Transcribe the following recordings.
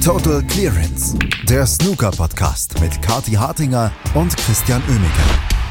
Total Clearance, der Snooker-Podcast mit Kathi Hartinger und Christian Oemeke.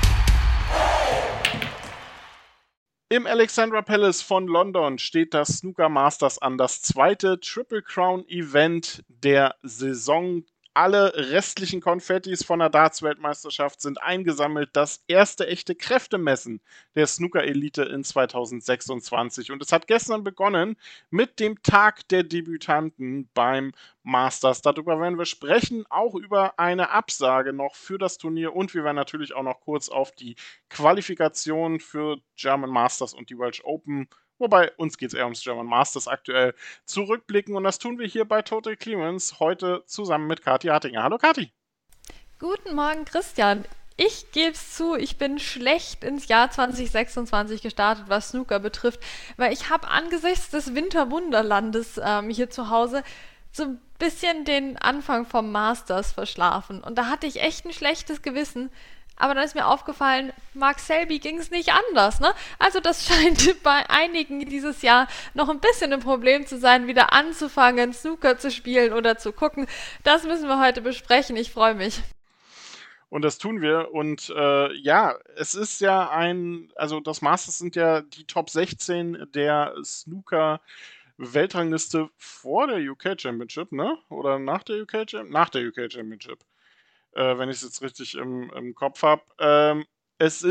Im Alexandra Palace von London steht das Snooker Masters an, das zweite Triple Crown Event der Saison. Alle restlichen Konfettis von der Darts-Weltmeisterschaft sind eingesammelt. Das erste echte Kräftemessen der Snooker-Elite in 2026. Und es hat gestern begonnen mit dem Tag der Debütanten beim Masters. Darüber werden wir sprechen, auch über eine Absage noch für das Turnier. Und wir werden natürlich auch noch kurz auf die Qualifikation für German Masters und die Welsh Open, wobei uns geht es eher ums German Masters aktuell, zurückblicken. Und das tun wir hier bei Total Clearance heute zusammen mit Kathi Hartinger. Hallo Kathi. Guten Morgen, Christian. Ich gebe es zu, ich bin schlecht ins Jahr 2026 gestartet, was Snooker betrifft, weil ich habe angesichts des Winterwunderlandes hier zu Hause so ein bisschen den Anfang vom Masters verschlafen. Und da hatte ich echt ein schlechtes Gewissen. Aber dann ist mir aufgefallen, Mark Selby ging es nicht anders, ne? Also das scheint bei einigen dieses Jahr noch ein bisschen ein Problem zu sein, wieder anzufangen, Snooker zu spielen oder zu gucken. Das müssen wir heute besprechen. Ich freue mich. Und das tun wir. Und ja, es ist ja also das Masters sind ja die Top 16 der Snooker-Weltrangliste vor der UK Championship, ne? Oder nach der UK Championship? Nach der UK Championship. Wenn ich es jetzt richtig im Kopf habe. Es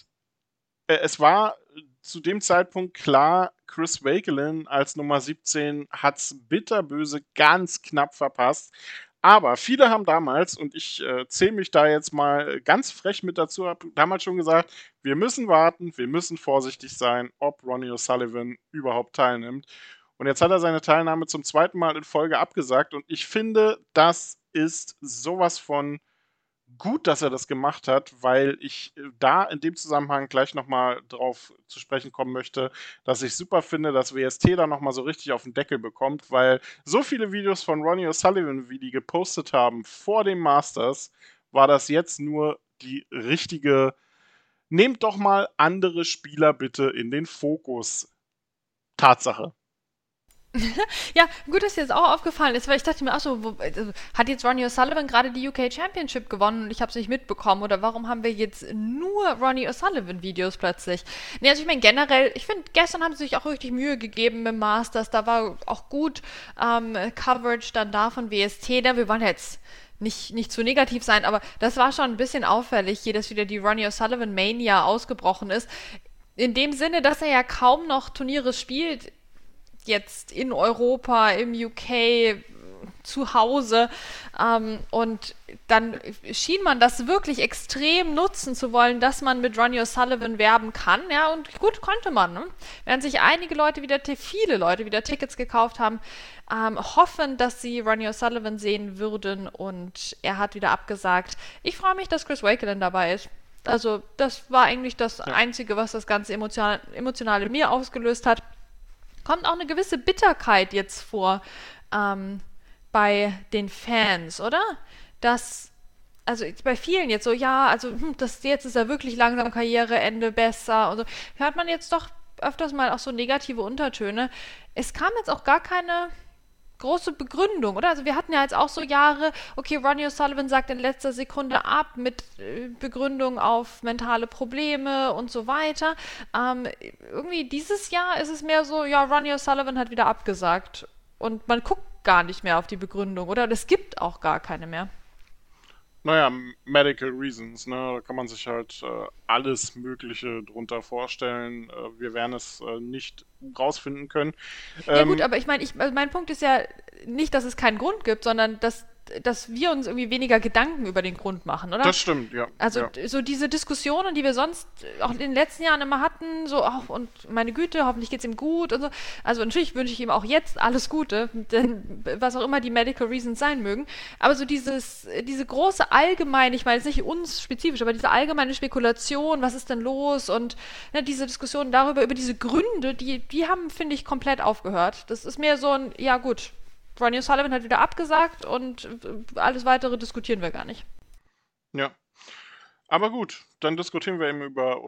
war zu dem Zeitpunkt klar, Chris Wakelin als Nummer 17 hat es bitterböse ganz knapp verpasst. Aber viele haben damals, und ich zähle mich da jetzt mal ganz frech mit dazu, habe damals schon gesagt, wir müssen warten, wir müssen vorsichtig sein, ob Ronnie O'Sullivan überhaupt teilnimmt. Und jetzt hat er seine Teilnahme zum zweiten Mal in Folge abgesagt. Und ich finde, das ist sowas von gut, dass er das gemacht hat, weil ich da in dem Zusammenhang gleich nochmal drauf zu sprechen kommen möchte, dass ich super finde, dass WST da nochmal so richtig auf den Deckel bekommt, weil so viele Videos von Ronnie O'Sullivan, wie die gepostet haben vor dem Masters, war das jetzt nur die richtige, nehmt doch mal andere Spieler bitte in den Fokus. Tatsache. Ja, gut, dass dir das auch aufgefallen ist, weil ich dachte mir auch so, hat jetzt Ronnie O'Sullivan gerade die UK Championship gewonnen und ich habe es nicht mitbekommen oder warum haben wir jetzt nur Ronnie O'Sullivan Videos plötzlich? Nee, also ich meine generell, ich finde, gestern haben sie sich auch richtig Mühe gegeben mit Masters, da war auch gut Coverage dann da von WST, wir wollen jetzt nicht zu negativ sein, aber das war schon ein bisschen auffällig hier, dass wieder die Ronnie O'Sullivan Mania ausgebrochen ist. In dem Sinne, dass er ja kaum noch Turniere spielt, jetzt in Europa, im UK, zu Hause. Und dann schien man das wirklich extrem nutzen zu wollen, dass man mit Ronnie O'Sullivan werben kann. Ja, und gut, konnte man. Ne? Während sich viele Leute wieder Tickets gekauft haben, hoffen, dass sie Ronnie O'Sullivan sehen würden. Und er hat wieder abgesagt. Ich freue mich, dass Chris Wakelin dabei ist. Also das war eigentlich das Einzige, was das ganze Emotionale in mir ausgelöst hat. Kommt auch eine gewisse Bitterkeit jetzt vor bei den Fans, oder? Also bei vielen jetzt so, ja, also jetzt ist ja wirklich langsam Karriereende besser und so. Hört man jetzt doch öfters mal auch so negative Untertöne. Es kam jetzt auch gar keine große Begründung, oder? Also wir hatten ja jetzt auch so Jahre, okay, Ronnie O'Sullivan sagt in letzter Sekunde ab mit Begründung auf mentale Probleme und so weiter. Irgendwie dieses Jahr ist es mehr so, ja, Ronnie O'Sullivan hat wieder abgesagt und man guckt gar nicht mehr auf die Begründung, oder? Und es gibt auch gar keine mehr. Naja, Medical Reasons, ne? Da kann man sich halt alles Mögliche drunter vorstellen. Wir werden es nicht rausfinden können. Ja gut, aber ich meine, mein Punkt ist ja nicht, dass es keinen Grund gibt, sondern dass wir uns irgendwie weniger Gedanken über den Grund machen, oder? Das stimmt, ja. Also so diese Diskussionen, die wir sonst auch in den letzten Jahren immer hatten, so, ach, und meine Güte, hoffentlich geht's ihm gut und so. Also natürlich wünsche ich ihm auch jetzt alles Gute, denn was auch immer die Medical Reasons sein mögen. Aber so diese große allgemeine, ich meine jetzt nicht uns spezifisch, aber diese allgemeine Spekulation, was ist denn los und ne, diese Diskussionen darüber, über diese Gründe, die haben, finde ich, komplett aufgehört. Das ist mehr so ein, ja gut, Ronnie O'Sullivan hat wieder abgesagt und alles Weitere diskutieren wir gar nicht. Ja. Aber gut, dann diskutieren wir eben oder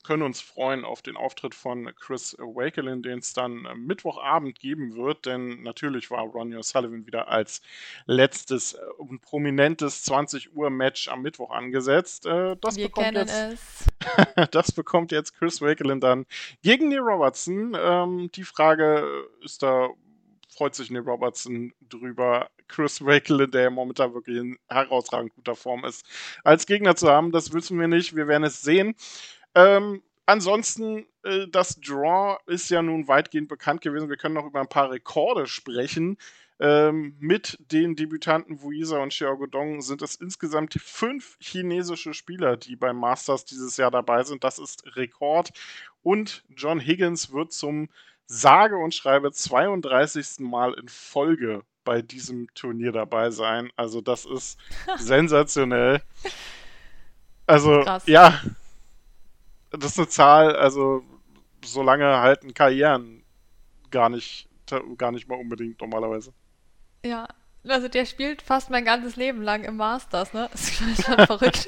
können uns freuen auf den Auftritt von Chris Wakelin, den es dann Mittwochabend geben wird, denn natürlich war Ronnie O'Sullivan wieder als letztes und prominentes 20 Uhr Match am Mittwoch angesetzt. Wir kennen es. Das bekommt jetzt Chris Wakelin dann gegen Neil Robertson. Die Frage ist da, freut sich Neil Robertson drüber, Chris Wakelin, der momentan wirklich in herausragend guter Form ist, als Gegner zu haben. Das wissen wir nicht, wir werden es sehen. Ansonsten, das Draw ist ja nun weitgehend bekannt gewesen. Wir können noch über ein paar Rekorde sprechen. Mit den Debütanten Wuisa und Xiao Dong sind es insgesamt 5 chinesische Spieler, die beim Masters dieses Jahr dabei sind. Das ist Rekord. Und John Higgins wird zum sage und schreibe 32. Mal in Folge bei diesem Turnier dabei sein. Also das ist sensationell. Also, Krass. ja, das ist eine Zahl, also so lange halten Karrieren gar nicht mal unbedingt normalerweise. Ja, also der spielt fast mein ganzes Leben lang im Masters, ne? Das ist schon verrückt.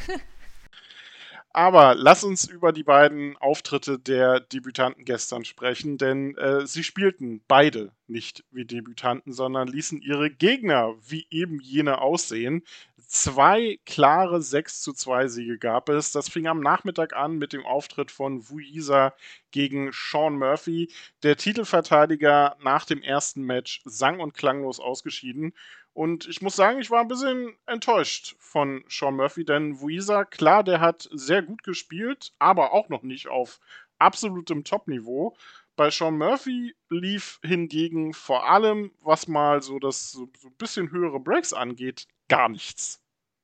Aber lass uns über die beiden Auftritte der Debütanten gestern sprechen, denn sie spielten beide nicht wie Debütanten, sondern ließen ihre Gegner wie eben jene aussehen. 2 klare 6:2 Siege gab es. Das fing am Nachmittag an mit dem Auftritt von Wuisa gegen Sean Murphy. Der Titelverteidiger nach dem ersten Match sang- und klanglos ausgeschieden. Und ich muss sagen, ich war ein bisschen enttäuscht von Sean Murphy, denn Wuisa, klar, der hat sehr gut gespielt, aber auch noch nicht auf absolutem Top-Niveau. Bei Sean Murphy lief hingegen vor allem, was mal so ein bisschen höhere Breaks angeht, gar nichts.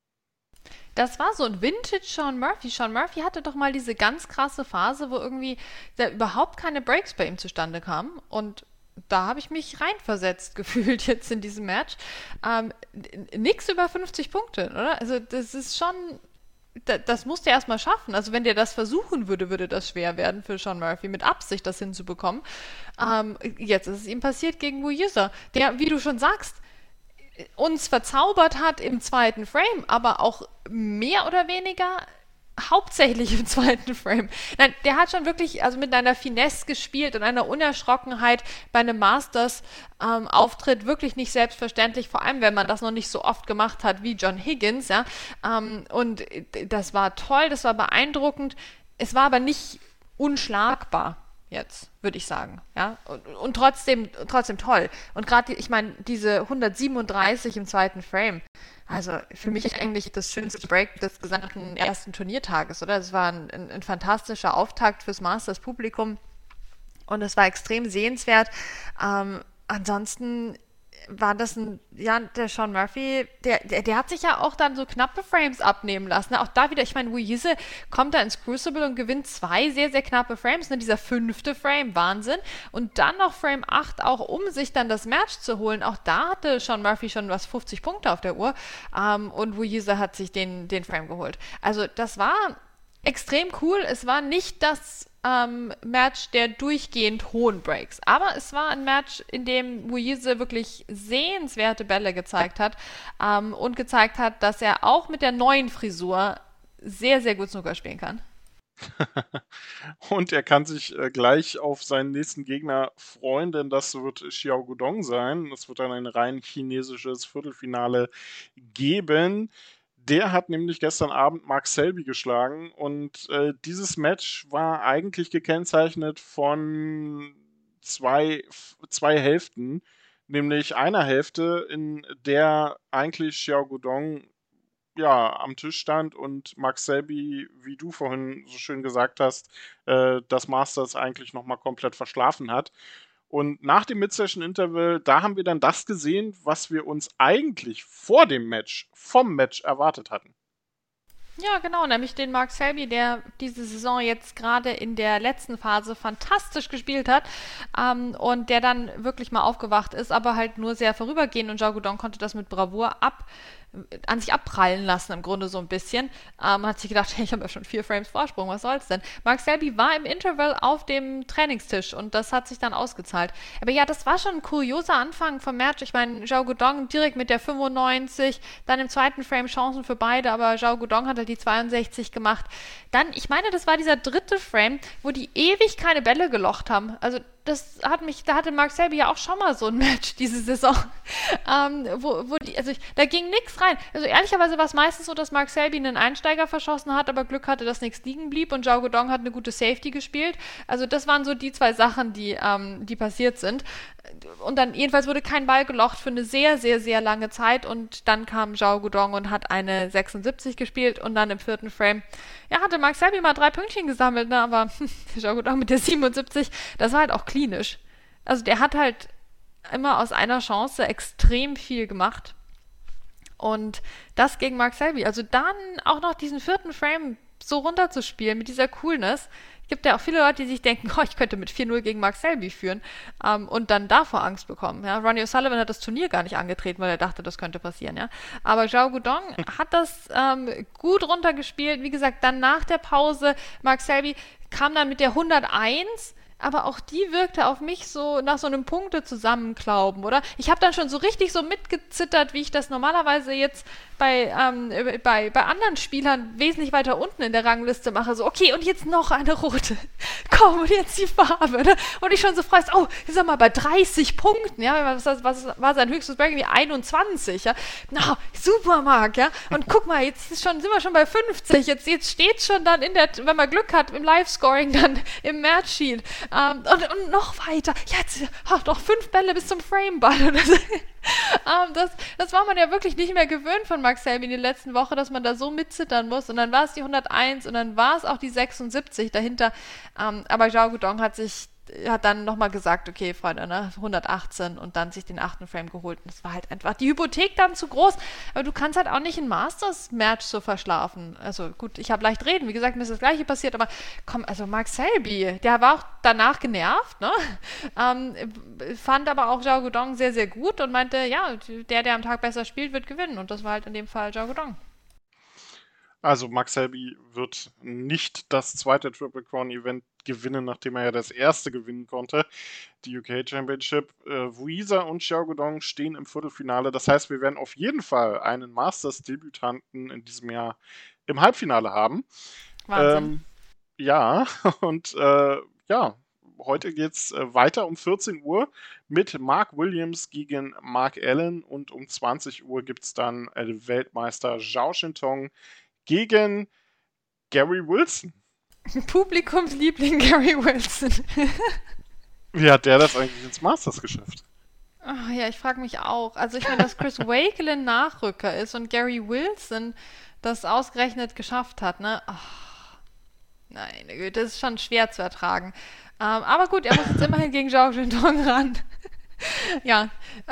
Das war so ein Vintage Sean Murphy. Sean Murphy hatte doch mal diese ganz krasse Phase, wo irgendwie da überhaupt keine Breaks bei ihm zustande kamen. Und da habe ich mich reinversetzt gefühlt jetzt in diesem Match. Nix über 50 Punkte, oder? Also das ist schon, das musst du erstmal schaffen. Also wenn der das versuchen würde, würde das schwer werden für Sean Murphy, mit Absicht das hinzubekommen. Jetzt ist es ihm passiert gegen Wuisa, der, wie du schon sagst, uns verzaubert hat im zweiten Frame, aber auch mehr oder weniger hauptsächlich im zweiten Frame. Nein, der hat schon wirklich also mit einer Finesse gespielt und einer Unerschrockenheit bei einem Masters-Auftritt wirklich nicht selbstverständlich, vor allem wenn man das noch nicht so oft gemacht hat wie John Higgins. Ja? Und das war toll, das war beeindruckend. Es war aber nicht unschlagbar jetzt, würde ich sagen. Ja? Und trotzdem toll. Und gerade, ich meine, diese 137 im zweiten Frame, also für mich eigentlich das schönste Break des gesamten ersten Turniertages, oder? Es war ein fantastischer Auftakt fürs Masters-Publikum und es war extrem sehenswert. Ansonsten war das der Sean Murphy, der hat sich ja auch dann so knappe Frames abnehmen lassen. Auch da wieder, ich meine, Wuise kommt da ins Crucible und gewinnt 2 sehr, sehr knappe Frames. Ne? Dieser 5. Frame, Wahnsinn. Und dann noch Frame 8, auch um sich dann das Match zu holen. Auch da hatte Sean Murphy schon 50 Punkte auf der Uhr. Und Wuise hat sich den Frame geholt. Also das war extrem cool. Es war nicht das Match der durchgehend hohen Breaks. Aber es war ein Match, in dem Wuise wirklich sehenswerte Bälle gezeigt hat und gezeigt hat, dass er auch mit der neuen Frisur sehr, sehr gut Snooker spielen kann. Und er kann sich gleich auf seinen nächsten Gegner freuen, denn das wird Xiao Dong sein. Es wird dann ein rein chinesisches Viertelfinale geben. Der hat nämlich gestern Abend Mark Selby geschlagen und dieses Match war eigentlich gekennzeichnet von zwei Hälften, nämlich einer Hälfte, in der eigentlich Xiao Dong ja am Tisch stand und Mark Selby, wie du vorhin so schön gesagt hast, das Masters eigentlich nochmal komplett verschlafen hat. Und nach dem Mid-Session-Interval, da haben wir dann das gesehen, was wir uns eigentlich vor dem Match, vom Match erwartet hatten. Ja, genau, nämlich den Mark Selby, der diese Saison jetzt gerade in der letzten Phase fantastisch gespielt hat und der dann wirklich mal aufgewacht ist, aber halt nur sehr vorübergehend und Xiao Dong konnte das mit Bravour an sich abprallen lassen, im Grunde so ein bisschen. Hat sich gedacht, hey, ich habe ja schon 4 Frames Vorsprung, was soll's denn? Mark Selby war im Interval auf dem Trainingstisch und das hat sich dann ausgezahlt. Aber ja, das war schon ein kurioser Anfang vom Match. Ich meine, Zhao Guodong direkt mit der 95, dann im zweiten Frame Chancen für beide, aber Zhao Guodong hat halt die 62 gemacht. Dann, ich meine, das war dieser dritte Frame, wo die ewig keine Bälle gelocht haben. Also da hatte Mark Selby ja auch schon mal so ein Match diese Saison, da ging nichts rein. Also ehrlicherweise war es meistens so, dass Mark Selby einen Einsteiger verschossen hat, aber Glück hatte, dass nichts liegen blieb und Zhao Guodong hat eine gute Safety gespielt. Also das waren so die 2 Sachen, die passiert sind. Und dann jedenfalls wurde kein Ball gelocht für eine sehr, sehr, sehr lange Zeit und dann kam Zhao Guodong und hat eine 76 gespielt und dann im 4. Frame, ja, hatte Mark Selby mal 3 Pünktchen gesammelt, ne, aber Zhao Guodong mit der 77, das war halt auch klinisch. Also der hat halt immer aus einer Chance extrem viel gemacht und das gegen Mark Selby. Also dann auch noch diesen 4. Frame so runterzuspielen mit dieser Coolness. Es gibt ja auch viele Leute, die sich denken, oh, ich könnte mit 4-0 gegen Mark Selby führen und dann davor Angst bekommen. Ja? Ronnie O'Sullivan hat das Turnier gar nicht angetreten, weil er dachte, das könnte passieren. Ja? Aber Zhao Guodong hat das gut runtergespielt. Wie gesagt, dann nach der Pause, Mark Selby kam dann mit der 101, aber auch die wirkte auf mich so nach so einem Punkte-Zusammenklauben, oder? Ich habe dann schon so richtig so mitgezittert, wie ich das normalerweise jetzt bei anderen Spielern wesentlich weiter unten in der Rangliste mache. So, okay, und jetzt noch eine rote. Komm, und jetzt die Farbe. Ne? Und ich schon so freust, oh, ich sag mal, bei 30 Punkten, ja, was war sein höchstes Break? Irgendwie 21, ja. Na, super, Marc, ja. Und guck mal, sind wir schon bei 50. Jetzt steht schon dann wenn man Glück hat, im Live-Scoring dann im Match-Sheet. Und noch weiter. Jetzt noch 5 Bälle bis zum Frame-Ball. Das war man ja wirklich nicht mehr gewöhnt von Mark Selby in den letzten Wochen, dass man da so mitzittern muss. Und dann war es die 101 und dann war es auch die 76 dahinter. Aber Zhao Guodong hat dann nochmal gesagt, okay, Freunde, ne, 118 und dann sich den 8. Frame geholt. Und das war halt einfach die Hypothek dann zu groß. Aber du kannst halt auch nicht ein Masters-Match so verschlafen. Also gut, ich habe leicht reden. Wie gesagt, mir ist das Gleiche passiert. Aber komm, also Mark Selby, der war auch danach genervt, ne? Fand aber auch Zhao Guodong sehr, sehr gut und meinte, ja, der am Tag besser spielt, wird gewinnen. Und das war halt in dem Fall Zhao Guodong. Also Mark Selby wird nicht das zweite Triple Crown Event gewinnen, nachdem er ja das erste gewinnen konnte, die UK Championship. Wuisa und Zhao Guodong stehen im Viertelfinale. Das heißt, wir werden auf jeden Fall einen Masters-Debütanten in diesem Jahr im Halbfinale haben. Wahnsinn. Ja, und heute geht's weiter um 14 Uhr mit Mark Williams gegen Mark Allen und um 20 Uhr gibt es dann Weltmeister Zhao Shintong gegen Gary Wilson. Publikumsliebling Gary Wilson. Wie hat der das eigentlich ins Masters geschafft? Oh, ja, ich frage mich auch. Also ich meine, dass Chris Wakelin Nachrücker ist und Gary Wilson das ausgerechnet geschafft hat, ne? Oh, nein, das ist schon schwer zu ertragen. Aber gut, er muss jetzt immerhin gegen Zhao Shintong ran. Ja,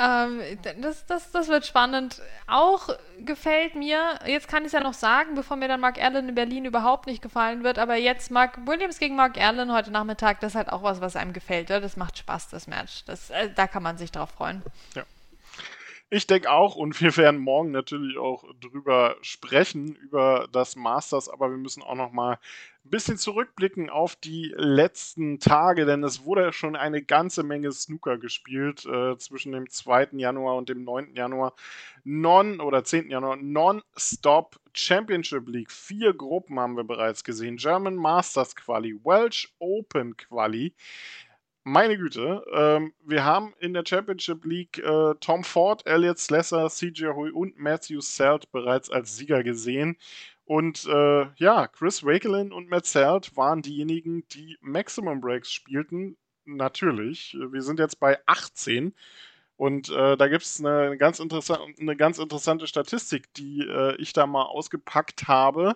das wird spannend. Auch gefällt mir, jetzt kann ich es ja noch sagen, bevor mir dann Mark Allen in Berlin überhaupt nicht gefallen wird, aber jetzt Mark Williams gegen Mark Allen heute Nachmittag, das ist halt auch was einem gefällt. Ja? Das macht Spaß, das Match. Da kann man sich drauf freuen. Ja. Ich denke auch, und wir werden morgen natürlich auch drüber sprechen, über das Masters, aber wir müssen auch noch mal ein bisschen zurückblicken auf die letzten Tage, denn es wurde ja schon eine ganze Menge Snooker gespielt zwischen dem 2. Januar und dem 9. Januar. 10. Januar, Non-Stop Championship League. 4 Gruppen haben wir bereits gesehen. German Masters Quali, Welsh Open Quali. Meine Güte, wir haben in der Championship League Tom Ford, Elliot Slesser, CJ Hui und Matthew Selt bereits als Sieger gesehen. Und Chris Wakelin und Matt Selt waren diejenigen, die Maximum Breaks spielten. Natürlich, wir sind jetzt bei 18. Und da gibt es eine ganz interessante Statistik, die ich da mal ausgepackt habe.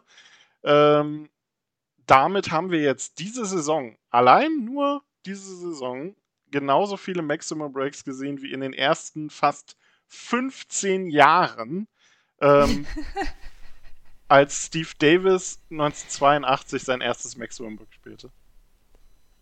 Damit haben wir jetzt allein nur diese Saison genauso viele Maximum Breaks gesehen wie in den ersten fast 15 Jahren, als Steve Davis 1982 sein erstes Maximum Break spielte.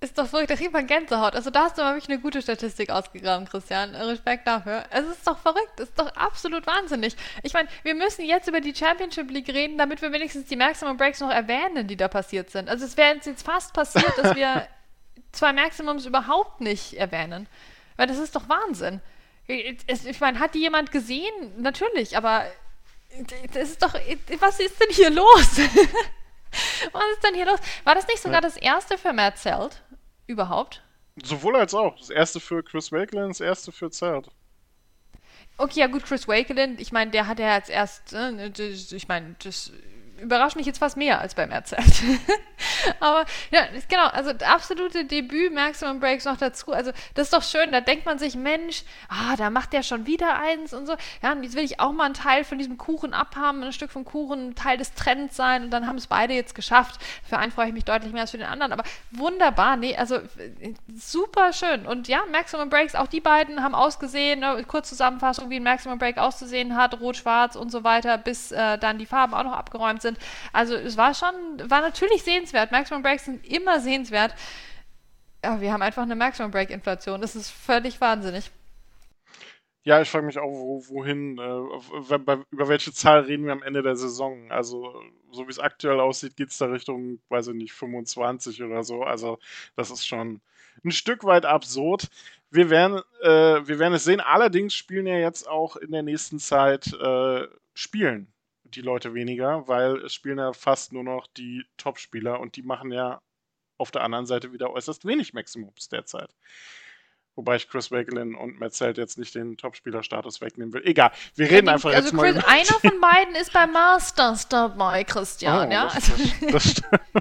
Ist doch verrückt, da kriegt man Gänsehaut. Also da hast du mal wirklich eine gute Statistik ausgegraben, Christian. Respekt dafür. Es ist doch verrückt, es ist doch absolut wahnsinnig. Ich meine, wir müssen jetzt über die Championship League reden, damit wir wenigstens die Maximum Breaks noch erwähnen, die da passiert sind. Also es wäre jetzt fast passiert, dass wir 2 Maximums überhaupt nicht erwähnen. Weil das ist doch Wahnsinn. Ich meine, hat die jemand gesehen? Natürlich, aber das ist doch, was ist denn hier los? Was ist denn hier los? War das nicht sogar das erste für Matt Selt? Überhaupt? Sowohl als auch. Das erste für Chris Wakelin, das erste für Selt. Okay, ja gut, Chris Wakelin, ich meine, der hat ja jetzt erst, ich meine, das überrascht mich jetzt fast mehr als beim Erzählt. Aber ja, genau, also absolute Debüt Maximum Breaks noch dazu. Also das ist doch schön, da denkt man sich, Mensch, da macht der schon wieder eins und so. Ja, und jetzt will ich auch mal einen Teil von diesem Kuchen abhaben, ein Stück vom Kuchen, ein Teil des Trends sein und dann haben es beide jetzt geschafft. Für einen freue ich mich deutlich mehr als für den anderen, aber wunderbar, nee, also super schön. Und ja, Maximum Breaks, auch die beiden haben ausgesehen, kurz Zusammenfassung, wie ein Maximum Break auszusehen hat, rot, schwarz und so weiter, bis dann die Farben auch noch abgeräumt sind. Also es war natürlich sehenswert. Maximum Breaks sind immer sehenswert. Ja, wir haben einfach eine Maximum Break Inflation. Das ist völlig wahnsinnig. Ja, ich frage mich auch, wohin, über welche Zahl reden wir am Ende der Saison. Also, so wie es aktuell aussieht, geht es da Richtung, weiß ich nicht, 25 oder so. Also, das ist schon ein Stück weit absurd. Wir werden es sehen. Allerdings spielen ja jetzt auch in der nächsten Zeit spielen die Leute weniger, weil es spielen ja fast nur noch die Top-Spieler und die machen ja auf der anderen Seite wieder äußerst wenig Maximums derzeit. Wobei ich Chris Wakelin und Matt Selt jetzt nicht den Top-Spieler-Status wegnehmen will. Egal, wir reden einfach jetzt mal über... Einer von beiden ist beim Masters dabei, Christian. Ja? Das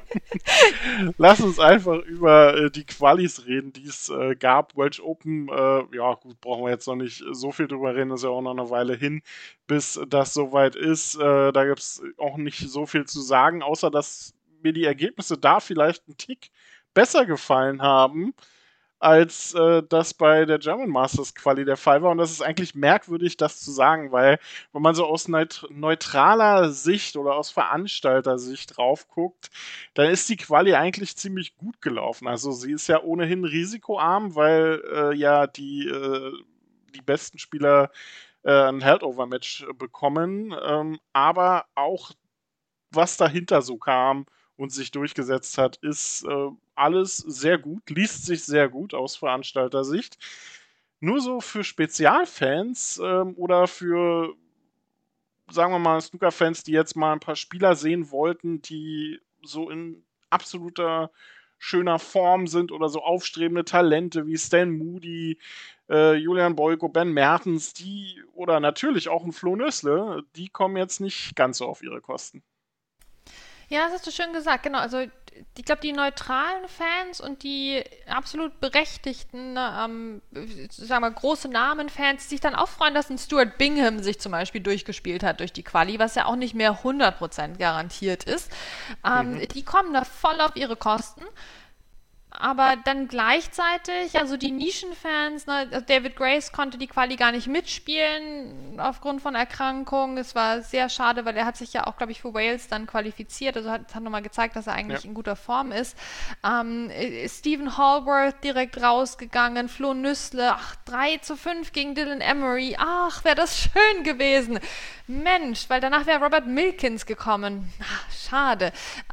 Lass uns einfach über die Qualis reden, die es gab. Welsh Open, ja gut, brauchen wir jetzt noch nicht so viel drüber reden, ist ja auch noch eine Weile hin, bis das soweit ist. Da gibt es auch nicht so viel zu sagen, außer dass mir die Ergebnisse da vielleicht einen Tick besser gefallen haben, als das bei der German Masters Quali der Fall war. Und das ist eigentlich merkwürdig, das zu sagen, weil wenn man so aus neutraler Sicht oder aus Veranstalter-Sicht drauf guckt, dann ist die Quali eigentlich ziemlich gut gelaufen. Also sie ist ja ohnehin risikoarm, weil ja die besten Spieler ein Holdover-Match bekommen. Aber auch was dahinter so kam und sich durchgesetzt hat, ist alles sehr gut, liest sich sehr gut aus Veranstalter-Sicht. Nur so für Spezialfans oder für, sagen wir mal, Snooker-Fans, die jetzt mal ein paar Spieler sehen wollten, die so in absoluter schöner Form sind oder so aufstrebende Talente wie Stan Moody, Julian Boyko, Ben Mertens, oder natürlich auch ein Flo Nössle, die kommen jetzt nicht ganz so auf ihre Kosten. Ja, das hast du schön gesagt, genau. Also ich glaube, die neutralen Fans und die absolut berechtigten, sagen wir, große Namen-Fans, die sich dann auch freuen, dass ein Stuart Bingham sich zum Beispiel durchgespielt hat durch die Quali, was ja auch nicht mehr 100% garantiert ist. Die kommen da voll auf ihre Kosten. Aber dann gleichzeitig, also die Nischenfans, ne, David Grace konnte die Quali gar nicht mitspielen aufgrund von Erkrankung. Es war sehr schade, weil er hat sich ja auch, glaube ich, für Wales dann qualifiziert. Also hat nochmal gezeigt, dass er eigentlich in guter Form ist. Stephen Hallworth direkt rausgegangen, Flo Nüssle, 3-5 gegen Dylan Emery. Ach, wäre das schön gewesen. Mensch, weil danach wäre Robert Milkins gekommen. Schade.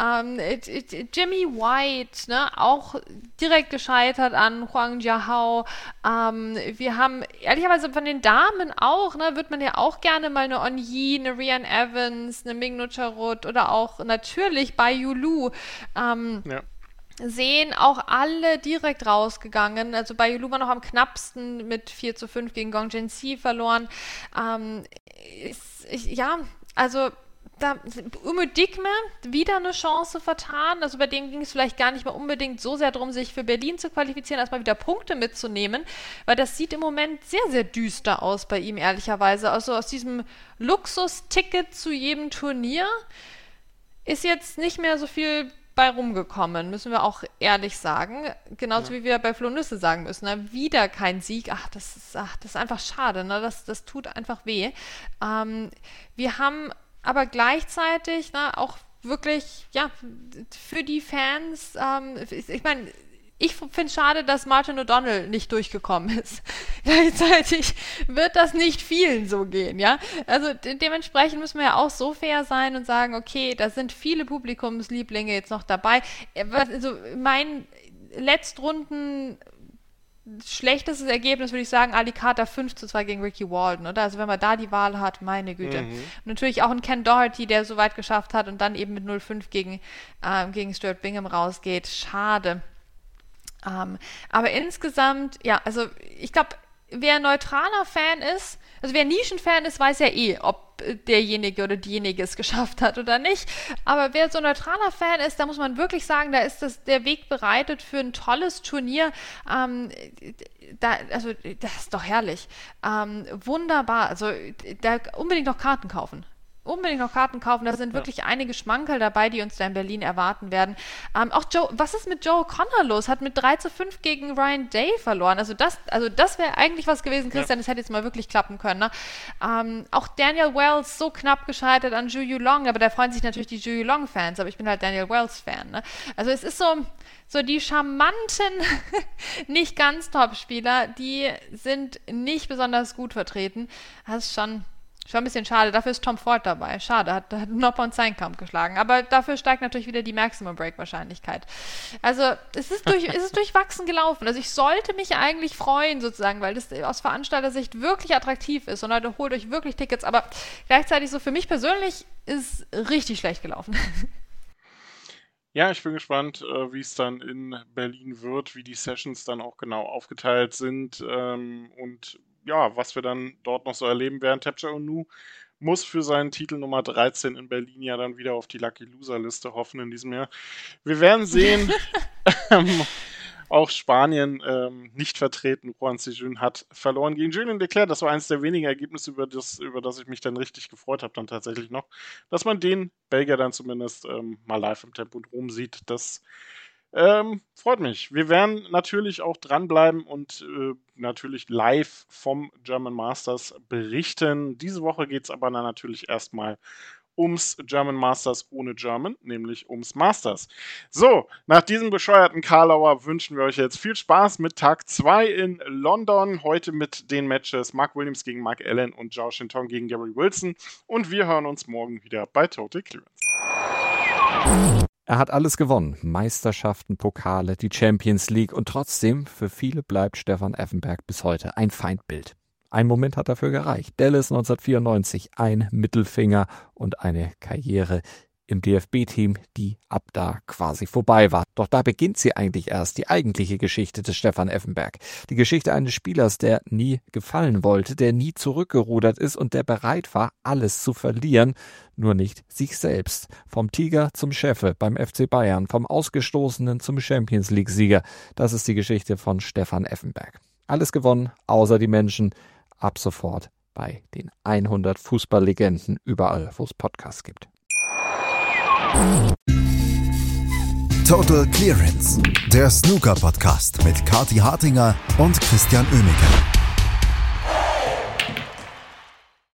Jimmy White, ne, auch direkt gescheitert an Huang Jiahao. Wir haben ehrlicherweise von den Damen auch, ne, wird man ja auch gerne mal eine On Yi, eine Rhian Evans, eine Ming Nucharut oder auch natürlich bei Yulu sehen, auch alle direkt rausgegangen. Also bei Yulu war noch am knappsten mit 4-5 gegen Gong Jinsi verloren. Also da Umu Dikme wieder eine Chance vertan. Also bei dem ging es vielleicht gar nicht mal unbedingt so sehr darum, sich für Berlin zu qualifizieren, als mal wieder Punkte mitzunehmen, weil das sieht im Moment sehr, sehr düster aus bei ihm, ehrlicherweise. Also aus diesem Luxus-Ticket zu jedem Turnier ist jetzt nicht mehr so viel bei rumgekommen, müssen wir auch ehrlich sagen. Genauso wie wir bei Flo Nüssle sagen müssen. Ne? Wieder kein Sieg. Das ist einfach schade. Ne? Das tut einfach weh. Wir haben aber gleichzeitig auch wirklich, ja, für die Fans, ich meine, Ich finde es schade, dass Martin O'Donnell nicht durchgekommen ist. Gleichzeitig wird das nicht vielen so gehen, ja. Also dementsprechend müssen wir ja auch so fair sein und sagen, okay, da sind viele Publikumslieblinge jetzt noch dabei. Also mein Letztrunden schlechtestes Ergebnis, würde ich sagen, Ali Carter 5-2 gegen Ricky Walden, oder? Also wenn man da die Wahl hat, meine Güte. Und natürlich auch ein Ken Doherty, der so weit geschafft hat und dann eben mit 0-5 gegen Stuart Bingham rausgeht. Schade. Aber insgesamt, ja, also ich glaube, wer neutraler Fan ist, also wer Nischenfan ist, weiß ja ob derjenige oder diejenige es geschafft hat oder nicht. Aber wer so neutraler Fan ist, da muss man wirklich sagen, da ist der Weg bereitet für ein tolles Turnier. Das ist doch herrlich. Wunderbar. Also da unbedingt noch Karten kaufen. Da sind wirklich einige Schmankerl dabei, die uns da in Berlin erwarten werden. Auch was ist mit Joe O'Connor los? Hat mit 3-5 gegen Ryan Day verloren. Also das wäre eigentlich was gewesen, Christian, das hätte jetzt mal wirklich klappen können. Ne? Auch Daniel Wells so knapp gescheitert an Zhu Yulong, aber da freuen sich natürlich die Zhu Yulong-Fans, aber ich bin halt Daniel Wells-Fan. Ne? Also es ist so die charmanten, nicht ganz Top-Spieler, die sind nicht besonders gut vertreten. Das ist schon ein bisschen schade. Dafür ist Tom Ford dabei. Schade, hat Noppert und Steinkamp geschlagen. Aber dafür steigt natürlich wieder die Maximum Break Wahrscheinlichkeit. Also es ist durchwachsen gelaufen. Also ich sollte mich eigentlich freuen sozusagen, weil das aus Veranstalter-Sicht wirklich attraktiv ist. Und Leute, holt euch wirklich Tickets. Aber gleichzeitig so für mich persönlich ist richtig schlecht gelaufen. Ja, ich bin gespannt, wie es dann in Berlin wird, wie die Sessions dann auch genau aufgeteilt sind und ja, was wir dann dort noch so erleben werden. Tapcha Onu muss für seinen Titel Nummer 13 in Berlin ja dann wieder auf die Lucky Loser Liste hoffen in diesem Jahr. Wir werden sehen. Auch Spanien nicht vertreten. Juan Sejun hat verloren gegen Julien Leclerc. Das war eines der wenigen Ergebnisse, über das ich mich dann richtig gefreut habe, dann tatsächlich noch, dass man den Belgier dann zumindest mal live im Tempodrom sieht. Das freut mich. Wir werden natürlich auch dranbleiben und natürlich live vom German Masters berichten. Diese Woche geht es aber dann natürlich erstmal ums German Masters ohne German, nämlich ums Masters. So, nach diesem bescheuerten Karlauer wünschen wir euch jetzt viel Spaß mit Tag 2 in London. Heute mit den Matches Mark Williams gegen Mark Allen und Zhao Shintong gegen Gary Wilson. Und wir hören uns morgen wieder bei Total Clearance. Er hat alles gewonnen. Meisterschaften, Pokale, die Champions League und trotzdem, für viele bleibt Stefan Effenberg bis heute ein Feindbild. Ein Moment hat dafür gereicht. Dallas 1994, ein Mittelfinger und eine Karriere im DFB-Team, die ab da quasi vorbei war. Doch da beginnt sie eigentlich erst, die eigentliche Geschichte des Stefan Effenberg. Die Geschichte eines Spielers, der nie gefallen wollte, der nie zurückgerudert ist und der bereit war, alles zu verlieren, nur nicht sich selbst. Vom Tiger zum Chefe beim FC Bayern, vom Ausgestoßenen zum Champions-League-Sieger. Das ist die Geschichte von Stefan Effenberg. Alles gewonnen, außer die Menschen. Ab sofort bei den 100 Fußballlegenden überall, wo es Podcasts gibt. Total Clearance, der Snooker-Podcast mit Kathi Hartinger und Christian Oemeke.